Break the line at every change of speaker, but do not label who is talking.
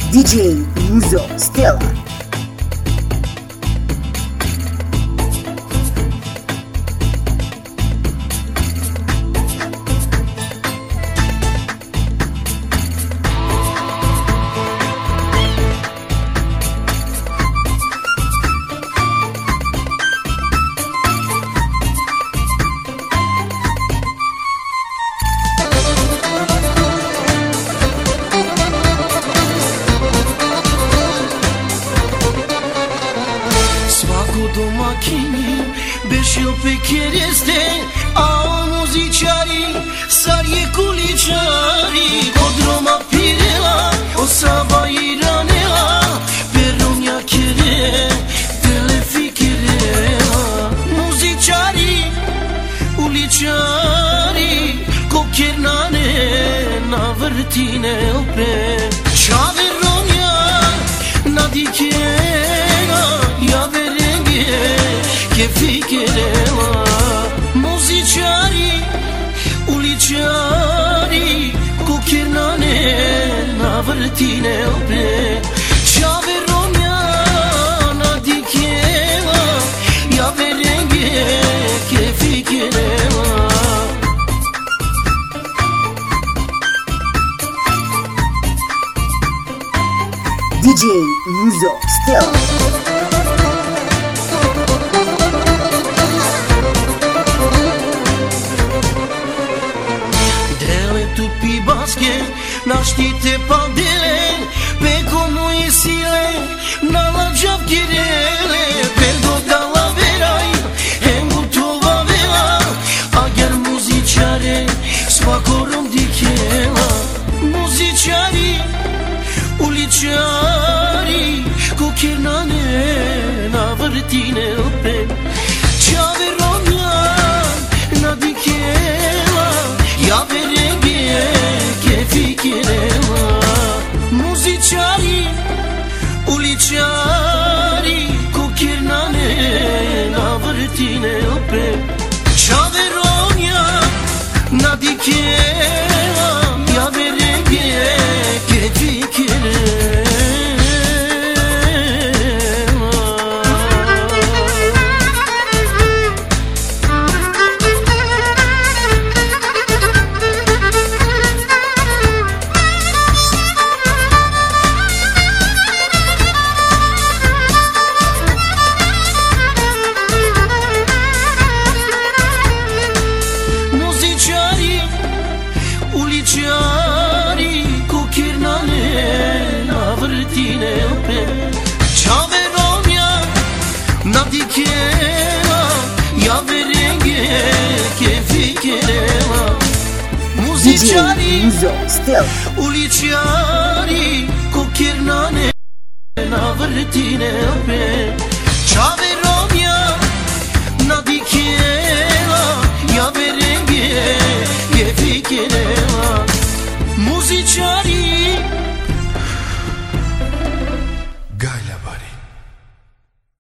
DJ Muzo Stella.
Do macchini, bescio pecchiereste, a musiciari, sarie culiciari, codroma pirela, o sava iranela, per ogni chiere, delle ficherela, musiciari, uliciari, cocchiernane, navertine opre, ciaverogna, nadichera, iavere che ficherela, musiciari, uliciari, cocchiernane, navertine opre, ciaverogna, nadichera, iaverenghe, che ficherela.
DJ Muzo Stella.
Naștite pandele, pe cum e sile, na la giavchirele, per goda la verai, engutova vela, agher musiciare, spacorom di chela, musiciari, uliciari, cocchiernane, navertine ope, ciaverogna, na di chela, iaverenghe, che ficherela, musiciari, uliciari, cocchiernane, navertine ope, ciaverogna, nadichela, iaverenghe, che ficherela. Uliciari, cocchiernane, navertine ope, ciaverogna, nadichela, iaverenghe, che ficherela, musiciari, uliciari, cocchiernane, navertine ope, ciaverogna, nadichela.